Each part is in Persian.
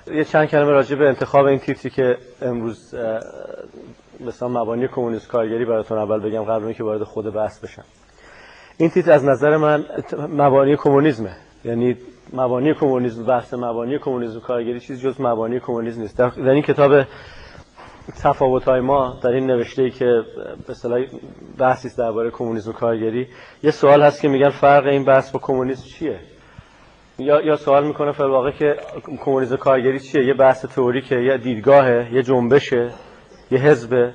یه چند کلمه راجع به انتخاب این تیتری که امروز مثلا مبانی کمونیسم کارگری براتون اول بگم قبل اینکه وارد خود بحث بشم. این تیتر از نظر من مبانی کمونیسمه، یعنی مبانی کمونیسم، بحث مبانی کمونیسم کارگری چیز جز مبانی کمونیسم نیست. در این کتاب تفاوت‌های ما در این نوشته‌ای که به اصطلاح بحثی است درباره کمونیسم کارگری، یه سوال هست که میگن فرق این بحث با کمونیسم چیه؟ یا سوال میکنه فی الواقع که کمونیسم کارگری چیه؟ یه بحث تئوریکه، یه دیدگاهه، یه جنبشه، یه حزب.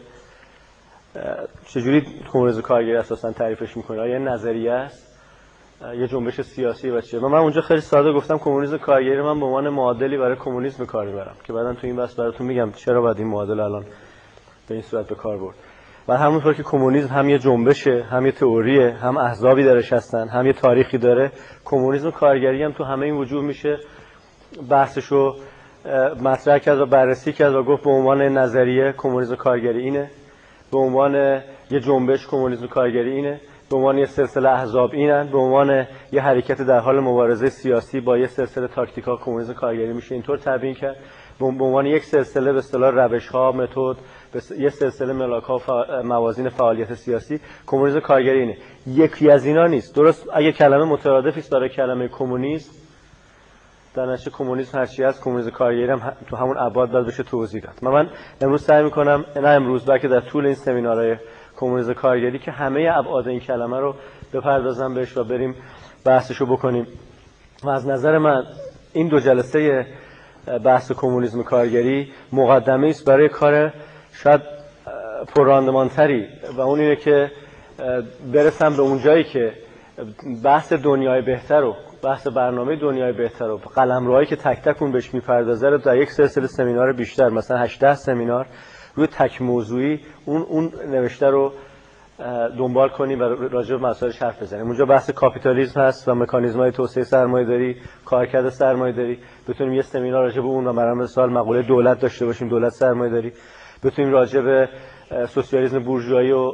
چجوری کمونیسم کارگری اساسا تعریفش میکنه؟ آیا نظریه است؟ یه جنبش سیاسی و چیه؟ من اونجا خیلی ساده گفتم کمونیسم کارگری من به عنوان معادلی برای کمونیسم کار میبرم که بعداً تو این بحث براتون میگم چرا باید این معادل الان به این صورت به کار برد. و همونطور که کمونیسم هم یه جنبشه، هم یه تئوریه، هم احزابی درش هستن، هم یه تاریخی داره، کمونیسم کارگری هم تو همه این وجود میشه بحثشو مطرح کرد و بررسی کرد و گفت به عنوان نظریه کمونیسم کارگری اینه، به عنوان یه جنبش کمونیسم کارگری اینه، به عنوان یه سلسله احزاب اینن، به عنوان یه حرکت در حال مبارزه سیاسی با یه سلسله تاکتیک‌ها کمونیسم کارگری میشه اینطور تعیین کرد، به عنوان یک سلسله به اصطلاح روش‌ها، متد، یه سلسله ملاک‌ها و موازین فعالیت سیاسی کمونیسم کارگری اینه. یکی از اینا نیست. درست اگه کلمه مترادفی است برای کلمه کمونیسم، در نتیجه کمونیسم هر چی هست کمونیسم کارگری هم تو همون ابعاد باید بشه توضیح داد. من امروز سعی می‌کنم، نه امروز بلکه در طول این سمینارهای کمونیسم کارگری که همه ابعاد این کلمه رو بپردازم بهش و بریم بحثشو بکنیم. و از نظر من این دو جلسه بحث کمونیسم کارگری مقدمه است برای کار شاید پرراندمانتری و اون اینه که برسم به اون جایی که بحث دنیای بهتر و بحث برنامه دنیای بهتر و قلمروهایی که تک تک اون بهش میپردازه رو در یک سلسله سمینار بیشتر، مثلا 18 سمینار روی تک موضوعی اون نوشته رو دنبال کنیم و راجع به مسائلش حرف بزنیم. اونجا بحث کاپیتالیسم هست و مکانیزم‌های توسعه سرمایه‌داری، کارکرد سرمایه‌داری، بتونیم یه سمینار راجع به اون و برنامه سال مقوله دولت داشته باشیم، دولت سرمایه‌داری، بتونیم راجع به سوسیالیسم بورژوایی و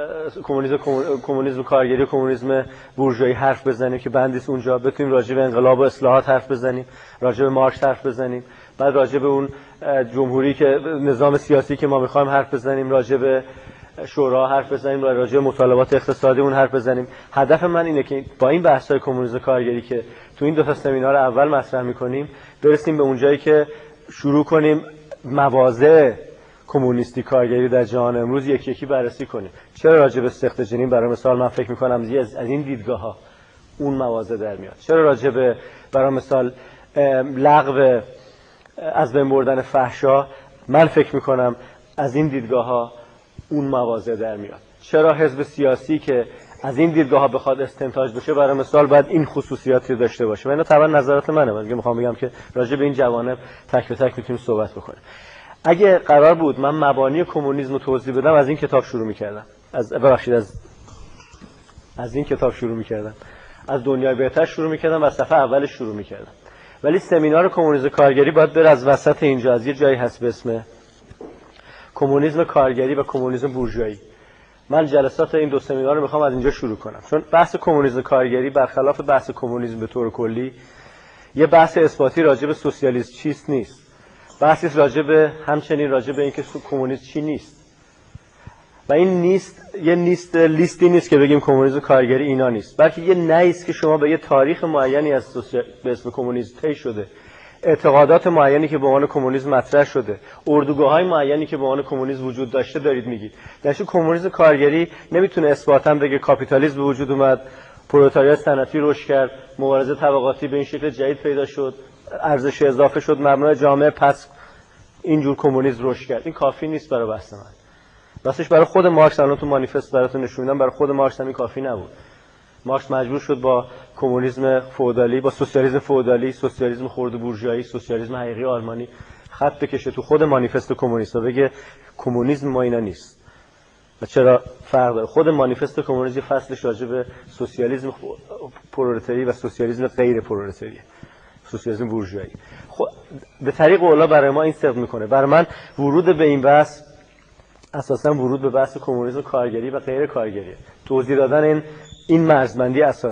کمونیسم کارگری و کمونیسم بورژوایی حرف بزنیم که بندیس اونجا، بتونیم راجع به انقلاب و اصلاحات حرف بزنیم، راجع به مارکس حرف بزنیم، بعد راجع به اون جمهوری که نظام سیاسی که ما می‌خوایم حرف بزنیم، راجع به شورا حرف بزنیم، راجع به مطالبات اقتصادی اون حرف بزنیم. هدف من اینه که با این بحث‌های کمونیسم کارگری که تو این دو تا سمینار اول مطرح می‌کنیم برسیم به اون جایی که شروع کنیم مواضع کمونیستی کارگری در جهان امروز یکی یکی بررسی کنیم. چرا راجع به سخت جنین برای مثال من فکر می‌کنم از این دیدگاه‌ها اون مواضع در میاد؟ چرا راجع به برای مثال لغو از بین بردن فحشا من فکر می‌کنم از این دیدگاه‌ها اون مواضع در میاد؟ چرا حزب سیاسی که از این دیدگاه‌ها بخواد استنتاج بشه برای مثال باید این خصوصیاتی رو داشته باشه؟ و اینا طبعا نظرات منه، من میخوام بگم که راجع به این جوانب تک به تک میتونیم صحبت بکنیم. اگه قرار بود من مبانی کمونیسم رو توضیح بدم از این کتاب شروع می‌کردم، از این کتاب شروع می‌کردم، از دنیای بهتر شروع می‌کردم و از صفحه اولش شروع می‌کردم. ولی سمینار کمونیسم کارگری باید بره از وسط اینجا، از یه جایی هست به اسم کمونیسم کارگری و کمونیسم بورژوایی. من جلسات این دو سمینار رو میخوام از اینجا شروع کنم، چون بحث کمونیسم کارگری برخلاف بحث کمونیسم به طور کلی یه بحث اثباتی راجع به سوسیالیسم چیست نیست، بحثی راجع به همچنین راجع به اینکه کمونیسم چی نیست. و این نیست یه لیستی نیست که بگیم کمونیسم کارگری اینا نیست، بلکه یه نیست که شما به یه تاریخ معینی از به اسم کمونیسم طی شده، اعتقادات معینی که به عنوان کمونیسم مطرح شده، اردوگاه‌های معینی که به عنوان کمونیسم وجود داشته دارید میگید. در کمونیسم کارگری نمیتونه اثباتاً بگه کاپیتالیسم به وجود اومد، پرولتاریات صنعتی رشد کرد، مبارزه طبقاتی به این شکل جدید پیدا شد، ارزش اضافه شد، مبنای جامعه پس اینجور کمونیسم رشد کرد. این کافی نیست برای بحث من. راستش برای خود مارکس الان تو مانیفست براتون نشون میدم، برای خود مارکس هم این کافی نبود. مارکس مجبور شد با کمونیسم فئودالی، با سوسیالیسم فئودالی، سوسیالیسم خرد بورژوایی، سوسیالیسم حقیقی آلمانی خط بکشه تو خود مانیفست کمونیست و بگه کمونیسم ما اینا نیست. و چرا فرق داره؟ خود مانیفست کمونیسم فصلش راجع به سوسیالیسم پرولتاری و سوسیالیسم غیر پرولتاری، سوسیالیسم بورژوایی. خب به طریق اولا برای ما این صدق میکنه. برای من ورود به این بحث اساسا ورود به بحث کمونیسم کارگری و غیر کارگری، توضیح دادن این مرزبندی اساسی.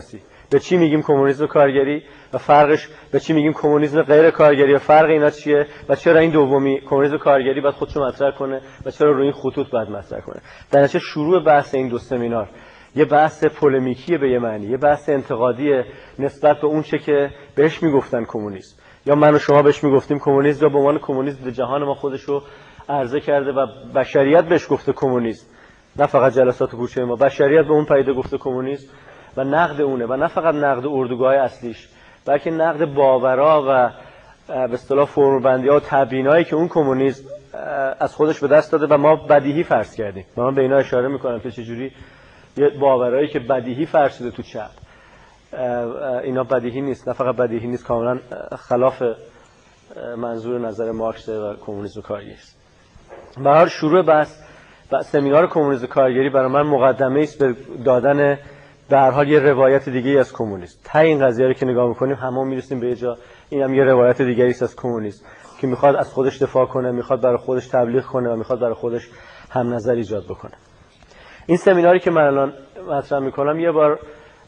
به چی میگیم کمونیسم کارگری و فرقش، به چی میگیم کمونیسم غیر کارگری و فرق اینا چیه و چرا این دومی کمونیسم کارگری باید خودشو مطرح کنه و چرا روی این خطوط باید مطرح کنه. در نتیجه شروع بحث این دو سمینار یه بحث پولمیکی به یه معنی، یه بحث انتقادی نسبت به اون چه که بهش میگفتن کمونیسم، یا من و شما بهش میگفتیم کمونیسم، یا به عنوان کمونیسم به جهان ما خودشو عرضه کرده و بشریت بهش گفته کمونیسم، نه فقط جلسات کوچه ما، بشریت به اون پدیده گفته کمونیسم و نقد اونه و نه فقط نقد اردوگاه اصلیش، بلکه نقد باورا و به اصطلاح فرم‌بندی‌ها و تبیینایی که اون کمونیسم از خودش به دست داده و ما بدیهی فرض کردیم. من به اینا اشاره میکنم که چجوری یه باورایی که بدیهی فرض شده تو چپ، اینا بدیهی نیست، نه فقط بدیهی نیست، کاملا خلاف منظور نظر مارکس و کمونیسم کارگری است. به هر حال شروع بحث سمینار کمونیسم کارگری برای من مقدمه است به دادن به هر حال یه روایت دیگه‌ای از کمونیسم. تا این قضیه رو که نگاه می‌کنیم همون میرسیم به یه جا، اینم یه روایت دیگه‌ای است از کمونیسم که میخواد از خودش دفاع کنه، میخواد برای خودش تبلیغ کنه و میخواد برای خودش هم نظر ایجاد بکنه. این سمیناری که من الان مطرح میکنم یه بار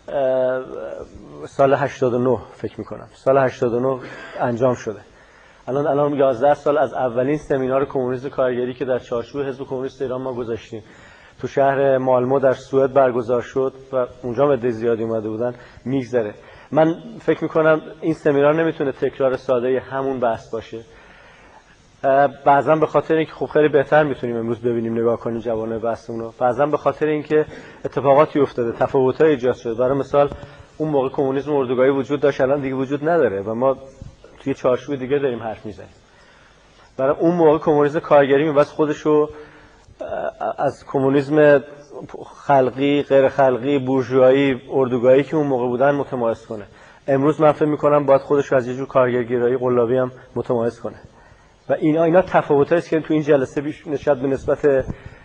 سال 89 فکر میکنم، سال 89 انجام شده. الان 11 سال از اولین سمینار کمونیسم کارگری که در چارچوب حزب کمونیست ایران ما گذاشتیم تو شهر مالمو در سوئد برگزار شد و اونجا عده زیادی اومده بودن میگذره. من فکر میکنم این سمینار نمیتونه تکرار ساده همون بحث باشه، بعضا به خاطر اینکه خب خیلی بهتر میتونیم امروز ببینیم نگاه کنیم جوانب بحثمون رو، بعضا به خاطر اینکه اتفاقاتی افتاده، تفاوت‌های ایجاد شده. برای مثال اون موقع کمونیسم اردوگاهی وجود داشت، الان دیگه وجود نداره و ما توی چارچوب دیگه داریم حرف میزنیم. برای اون موقع کمونیسم کارگری می‌باید خودشو از کمونیسم خلقی، غیر خلقی، بورژوایی، اردوگاهی که اون موقع بودن متمایز کنه. امروز من فکر می‌کنم باید خودشو از یه جور کارگرگرایی قلابی هم متمایز کنه. و اینا تفاوتایی است که تو این جلسه نشد به نسبت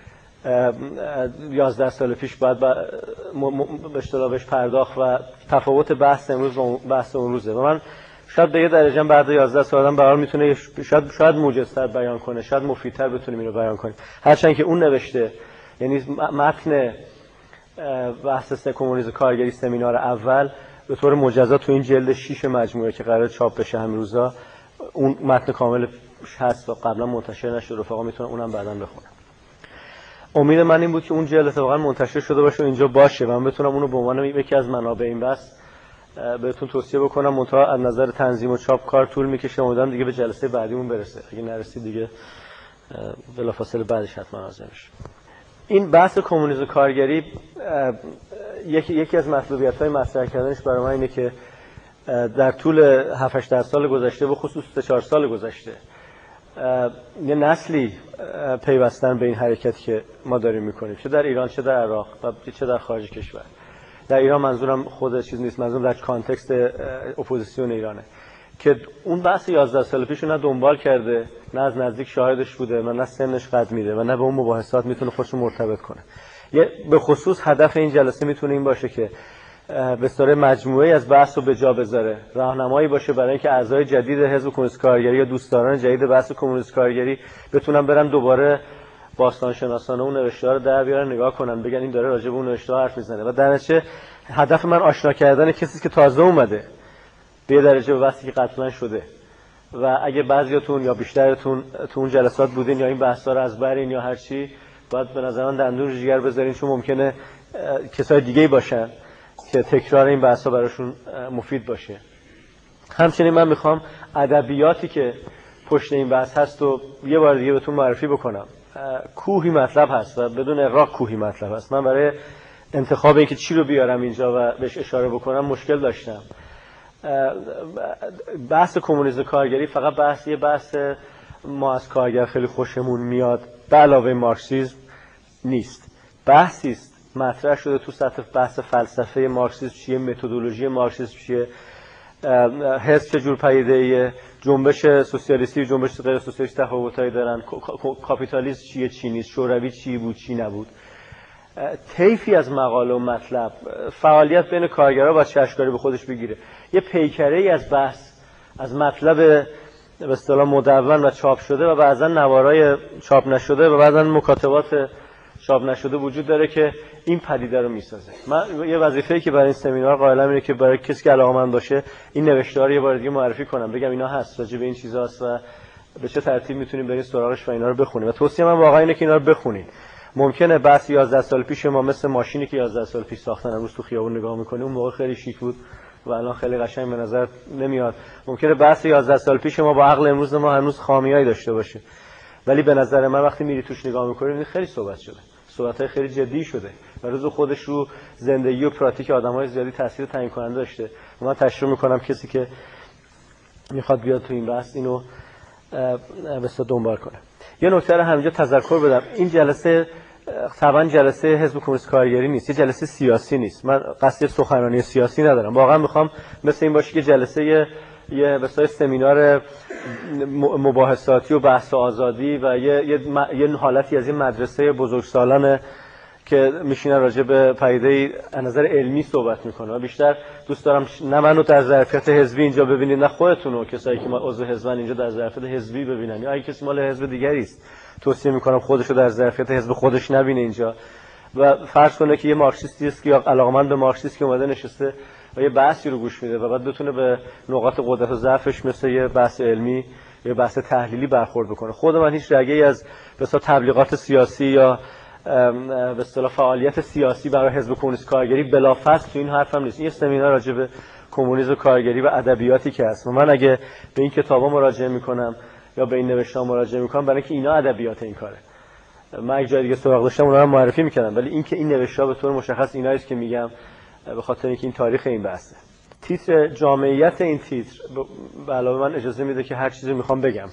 11 سال پیش باید به اصطلاح بهش پرداخت و تفاوت بحث امروز با بحث اون روزه. و من شاید به یه درجه بعد 11 سال آدم برام میتونه شاید موجزتر بیان کنه، شاید مفیدتر بتونیم اینو بیان کنیم. هرچند که اون نوشته، یعنی متن بحث کمونیسم کارگری سمینار اول به طور مجزا تو این جلد 6 مجموعه که قرار چاپ بشه همین روزا، اون متن کامل هست و قبلا منتشر نشد، رفقا میتونن اونم بعداً بخونن. امید من این بود که اون جلد اتفاقا منتشر شده باشه و اینجا باشه و من بتونم اونو به عنوان یکی از منابع این بحث بهتون توصیه بکنم. منتها از نظر تنظیم و چاپ کار طول میکشه، امیدوارم دیگه به جلسه بعدیمون برسه. اگه نرسید دیگه بلافاصله بعدش حتما حاضر میشه. این بحث کمونیسم کارگری یکی از مطلوبیت‌های مطرح کردنش برای من اینه که در طول 7-8 سال گذشته و خصوص 3-4 سال گذشته یه نسلی پیوستن به این حرکتی که ما داریم میکنیم، چه در ایران چه در عراق و چه در خارج کشور. در ایران منظورم خود چیز نیست، منظورم در کانتکست اپوزیسیون ایرانه که اون بحث 11 سال پیشو نه دنبال کرده، نه از نزدیک شاهدش بوده، نه سنش قد میده و نه به اون مباحثات میتونه خودشو مرتبط کنه. به خصوص هدف این جلسه میتونه این باشه که به صورت مجموعه‌ای از بحث رو به جا بذاره، راهنمایی باشه برای اینکه اعضای جدید حزب کمونیست کارگری یا دوستداران جدید بحث کمونیست کارگری بتونن برن دوباره باستان شناسانه اون نوشته‌ها رو در بیارن، نگاه کنن، بگن این داره راجع به اون نوشته‌ها حرف میزنه. و در نتیجه هدف من آشنا کردن کسی که تازه اومده به درجه به بحثی که قطعا شده و اگه بعضیاتون یا بیشترتون تو اون جلسات بودین یا این بحث‌ها رو از برین یا هر چی، باید به نظر من دندون رو جگر بذارین، چون ممکنه کسای دیگه‌ای باشن که تکرار این بحث‌ها براشون مفید باشه. همچنین من میخوام ادبیاتی که پشت این بحث هست و یه بار دیگه بهتون معرفی بکنم. کوهی مطلب هست و بدون اغراق کوهی مطلب هست. من برای انتخاب اینکه چی رو بیارم اینجا و بهش اشاره بکنم مشکل داشتم. بحث کمونیسم کارگری فقط یه بحث ما از کارگر خیلی خوشمون میاد به علاوه مارکسیسم نیست. بحثی است مطرح شده تو سطح بحث فلسفه مارکسیسم چیه، متدولوژی مارکسیسم چیه، حزب چه جور پدیده‌ایه، جنبش سوسیالیستی و جنبش غیر سوسیالیستی تفاوتایی دارن، کاپیتالیسم چیه چی نیست، شوروی چی بود چی نبود. طیفی از مقاله و مطلب، فعالیت بین کارگرها با چشمکاری به خودش بگیره. یه پیکره‌ای از بحث از مطلب به اصطلاح مدون و چاپ شده و بعضا نوارای چاپ نشده و بعضا مکاتبات چاپ نشده وجود داره که این پدیده رو میسازه. من یه وظیفه‌ای که برای این سمینار قائلم اینه که برای کسی که علاقه‌مند باشه این نوشته‌ها رو یه بار دیگه معرفی کنم، بگم اینا هست، راجع به این چیزاست و به چه ترتیب میتونیم بریم سراغش و اینا رو بخونیم. و توصیه من واقعا اینه که اینا رو بخونید. ممکنه بس 11 سال پیش ما مثل ماشینی که 11 سال پیش ساختن امروز تو خیابون نگاه می‌کنیم اون موقع خیلی شیک بود و الان خیلی قشنگ به نظر نمیاد. ممکنه بس 11 سال پیش ما با عقل امروز ما هنوز خامیایی داشته باشه، ولی به نظر من وقتی میری توش نگاه می‌کنی خیلی صحبت شده، صحبت‌های خیلی جدی شده و روز خودش رو زندگی و پراتیک آدم‌های زیادی تاثیر تعیین کننده داشته. من تشویق می‌کنم کسی که میخواد بیاد تو این بحث اینو بسیار دنبال کنه. یه نکته رو همینجا تذکر بدم، این جلسه طبعا جلسه حزب کمونیست کارگری نیست، یه جلسه سیاسی نیست. من قصد سخنرانی سیاسی ندارم، واقعا میخوام مثل این باشه که جلسه یه بسای سمینار مباحثاتی و بحث آزادی و یه حالتی از این مدرسه بزرگسالانه که میشینن راجع به پدیده از نظر علمی صحبت میکنه و بیشتر دوست دارم نه منو در ظرفیت حزبی اینجا ببینید نه خودتون و کسایی که ما عضو حزبن اینجا در ظرفیت حزبی ببینن، یا اگه کسی مال حزب دیگری است توصیه میکنم خودشو در ظرفیت حزب خودش نبینه اینجا و فرض کنه که یه مارکسیستی است که یا علاقمند به مارکسیسم که اومده نشسته و یه بحثی رو گوش میده و بعد بتونه به نقاط قدرت و ضعفش مثل یه بحث علمی یا بحث تحلیلی برخورد بکنه. خود من هیچ رگه‌ای از مثلا تبلیغات سیاسی یا به اصطلاح فعالیت سیاسی برای حزب کمونیست کارگری بلافاصله تو این حرفم نیست. این سمینار راجع به کمونیسم کارگری و ادبیاتی که هست و من اگه به این کتابا مراجعه میکنم یا به این نوشته‌ها مراجعه میکنم برای اینکه اینا ادبیات این کاره. من یک جای دیگه سراغ داشتم اونا رو معرفی میکردم، ولی اینکه این نوشته‌ها به طور مشخص اینایی است که میگم به خاطر اینکه این تاریخ این بحثه. تیتر جامعیت این تیتر به علاوه من اجازه میده که هر چیزی میخوام بگم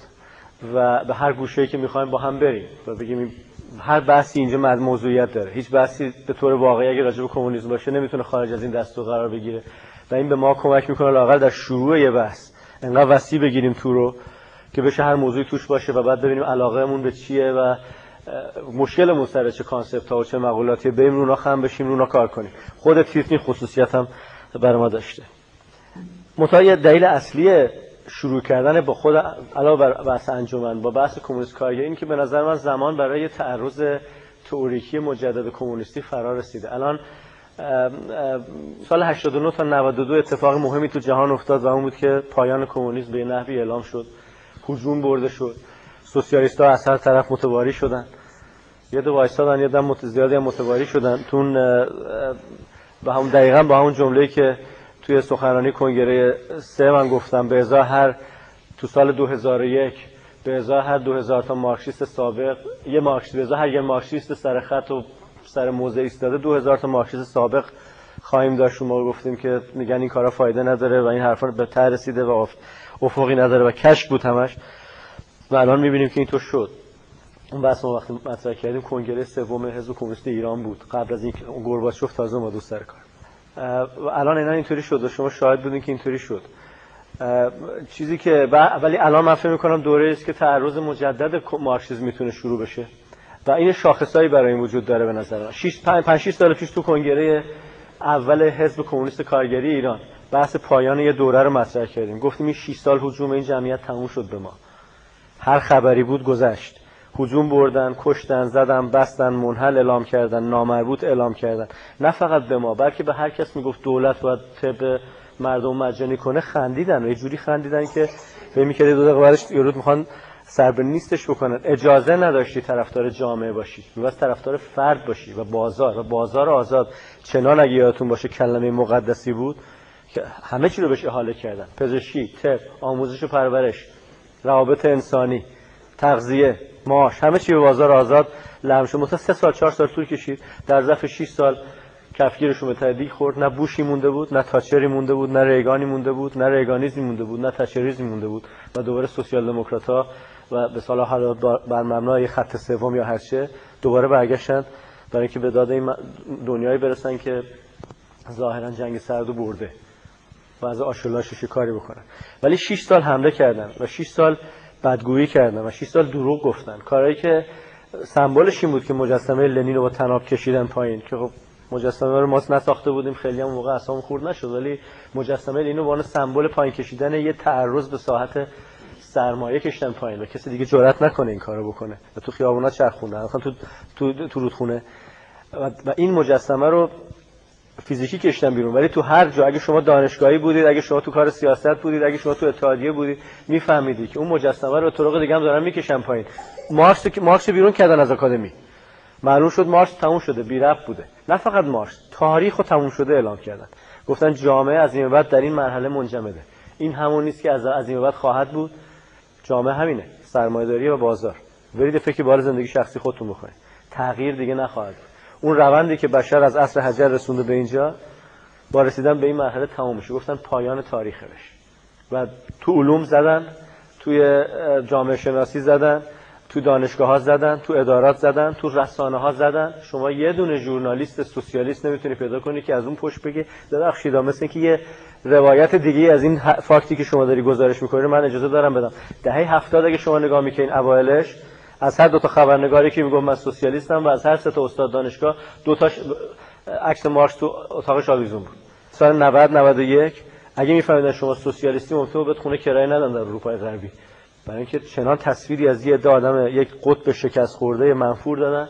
و به هر گوشه‌ای که میخوایم با هم بریم و بگیم هر بحثی اینجا موضوعیت داره. هیچ بحثی به طور واقعی اگه راجع به کمونیسم باشه نمیتونه خارج از این دستور قرار بگیره و این به ما کمک میکنه لااقل در شروع یه بحث انقدر وسیع بگیریم تو رو که بشه هر موضوعی توش باشه و بعد ببینیم علاقهمون به چیه و مشکلمون سر چه کانسپت‌ها و چه مقولاتیه، بریم رونا خم بشیم رونا کار کنیم. خود تیتر خصوصیت هم برای ما داشته. متأ دلیل اصلی شروع کردن با خود علاوه بر بحث انجمن با بحث کمونیست کارگری این که به نظر من زمان برای تعرض تئوریکی مجدد کمونیستی فرا رسیده. الان سال 89 تا 92 اتفاق مهمی تو جهان افتاد و اون بود که پایان کمونیسم به نحوی اعلام شد، هجوم برده شد، سوسیالیست‌ها از هر طرف متواری شدن، یه دو وایسادن یه دم زیادی هم متواری شدن. تون با هم دقیقاً با همون جمله‌ای که توی سخنرانی کنگره 3 من گفتم به ازای هر تو سال 2001 به ازای هر 2000 تا مارکسیست سابق یه مارکسیست به ازای هر یه مارکسیست سر خط و سر موضع ایستاده 2000 تا مارکسیست سابق خواهیم داشت. ما گفتیم که میگن این کارا فایده نداره و این حرفا به ته رسیده و افقی نداره و کشف بود همش و الان میبینیم که اینطور شد. اون بحث ما وقتی مطرح کردیم کنگره 3 حزب کمونیست ایران بود قبل از اینکه گورباچوف تازه اومد سر کار. و الان اینا اینطوری شد و شما شاهد بودین که اینطوری شد. چیزی که ولی الان من فکر می‌کنم دوره است که تعرض مجدد مارکسیسم میتونه شروع بشه و این شاخصایی برای این وجود داره. به نظر من 5 6 سال پیش تو کنگره اول حزب کمونیست کارگری ایران بحث پایان یه دوره رو مطرح کردیم. گفتیم این 6 سال هجوم این جمعیت تموم شد به ما. هر خبری بود گذشت. هجوم بردن، کشتن، زدن، بستن، منحل اعلام کردن، نامربوط اعلام کردن. نه فقط به ما بلکه به هر کس میگفت دولت باید طب مردم مجانی کنه خندیدن و یه جوری خندیدن که فکر می‌کردی 2 دقیقه بعدش یارو میخوان سر به نیستش بکنن. اجازه نداشتی طرفدار جامعه باشی، می‌باید طرفدار فرد باشی و بازار آزاد. چنان اگه یادتون باشه کلمه مقدسی بود که همه چی رو بهش احاله کردن. پزشکی، طب، آموزش و پرورش، روابط انسانی، تغذیه، معاش، همه چی به بازار آزاد لغو شد. مثلا 3 سال 4 سال طول کشید. در ظرف 6 سال کفگیرشون به تدریج خورد. نه بوشی مونده بود، نه تاچری مونده بود، نه ریگانی مونده بود، نه ریگانیزمی مونده بود، نه تاچریزمی مونده بود و دوباره سوسیال دموکرات‌ها و به صلاح حال بر مبنای خط سوم یا هر چه دوباره برگشتن برای اینکه به داد این دنیایی برسن که ظاهرا جنگ سرد برده و از آشولاش شکاری بکنن. ولی 6 سال حمله کردن و 6 سال بدگویی کردن و 6 سال دروغ گفتن. کارهایی که سمبولش این بود که مجسمه لنین رو با طناب کشیدن پایین که خب مجسمه رو ما نساخته بودیم خیلی هم موقع اصلا خورد نشد، ولی مجسمه لنین رو به عنوان سمبل پایین کشیدن یه تعرض به ساحت سرمایه کشتن پایین و کسی دیگه جرئت نکنه این کارو بکنه و تو خیابونا چرخوندن، مثلا تو رودخونه و این مجسمه رو فیزیکی کشتن بیرون. ولی تو هر جا، اگه شما دانشگاهی بودید، اگه شما تو کار سیاست بودید، اگه شما تو اتحادیه بودید، میفهمیدید که اون مجسمه رو طرق دیگه هم دارن میکشن پایین. مارکس بیرون کردن از آکادمی، معلوم شد مارکس تموم شده، بی ربط بوده. نه فقط مارکس، تاریخ رو تموم شده اعلام کردن، گفتن جامعه از این بعد در این مرحله منجمده. این همون نیست که از این بعد خواهد بود. جامعه همینه، سرمایه‌داری و بازار. برید فکر بال زندگی شخصی خودتون بکنید، تغییر دیگه نخواهد بود. اون روندی که بشر از عصر حجر رسونده به اینجا، با رسیدن به این مرحله تموم میشه. گفتن پایان تاریخه بشه. و تو علوم زدن، توی جامعه شناسی زدن، تو دانشگاه‌ها زدن، تو ادارات زدن، تو رسانه‌ها زدن. شما یه دونه ژورنالیست سوسیالیست نمیتونی پیدا کنی که از اون پشت بگه ببخشید مثل اینکه یه روایت دیگه از این فاکتی که شما داری گزارش می‌کنی من اجازه دارم بدم. دهه 70 اگه شما نگاه می‌کنین اوایلش، از هر دو تا خبرنگاری که میگم من سوسیالیستم و از هر سه تا استاد دانشگاه دو تاش عکس مارکس تو اتاقش آویزون بود. سال 90 91 اگه می‌فهمیدن شما سوسیالیستی ممکنه بود خونه کرایه ندن در اروپای غربی، برای اینکه چنان تصویری از یه آدم یک قطب شکست خورده منفور دادن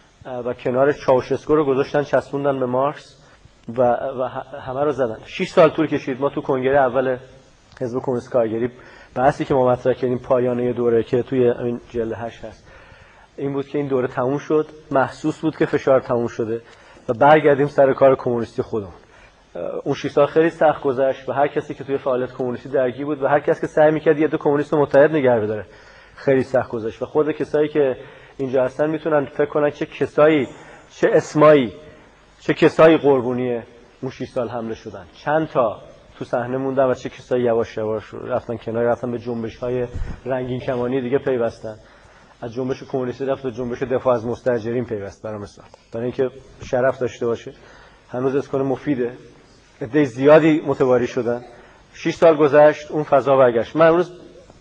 و کنار چاوشسکو رو گذاشتن چسبوندن به مارکس و همه رو زدن. 6 سال طول کشید. ما تو کنگره اول حزب کمونیست کارگری بحثی که ما مطرح کردیم پایانه دوره که توی این جلد 8 هست این بود که این دوره تموم شد، محسوس بود که فشار تموم شده و برگردیم سر کار کمونیستی خودمون. اون 6 سال خیلی سخت گذشت و هر کسی که توی فعالیت کمونیستی درگیر بود و هر کسی که سعی می‌کرد یه دو کمونیست متحد نگه بداره خیلی سخت گذشت و خود کسایی که اینجا هستن میتونن فکر کنن چه کسایی، چه اسمایی، چه کسایی قربونی اون 6 سال حمله شدن، چند تا تو صحنه موندن و چه کسایی یواش یواش رفتن کنار، رفتن به جنبش‌های رنگین کمانی دیگه پیوستن. از جنبش کمونیستی رفت به جنبش دفاع از مستاجرین پیوست برای مثال، برای اینکه شرف داشته باشه. هنوز اسکان مفیده، عده زیادی متواری شدن. 6 سال گذشت، اون فضا برگشت. من امروز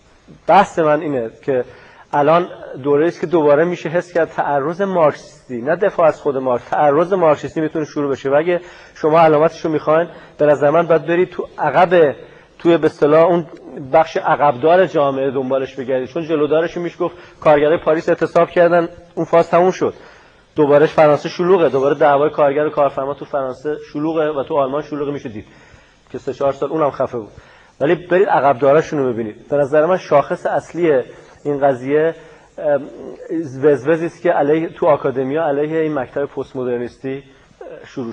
بحث من اینه که الان دوره است که دوباره میشه حس کرد تعرض مارکسیستی، نه دفاع از خود مارکس، تعرض مارکسیستی میتونه شروع بشه و اگه شما علامتش رو میخواین به نظر من باید برید تو عقب، توی به اصطلاح اون بخش عقبدار جامعه دنبالش بگردید، چون جلودارش میشه گفت کارگرای پاریس اعتصاب کردن، اون فاز تموم شد. دوباره فرانسه شلوغه، دوباره دعوای کارگر و کارفرما تو فرانسه شلوغه و تو آلمان شلوغه میشه دید که 3-4 سال اونم خفه بود. ولی برید عقبداراشونو ببینید. به نظر من شاخص اصلی این قضیه وزوزی است که علیه تو آکادمیا علیه این مکتب پست مدرنیستی شروع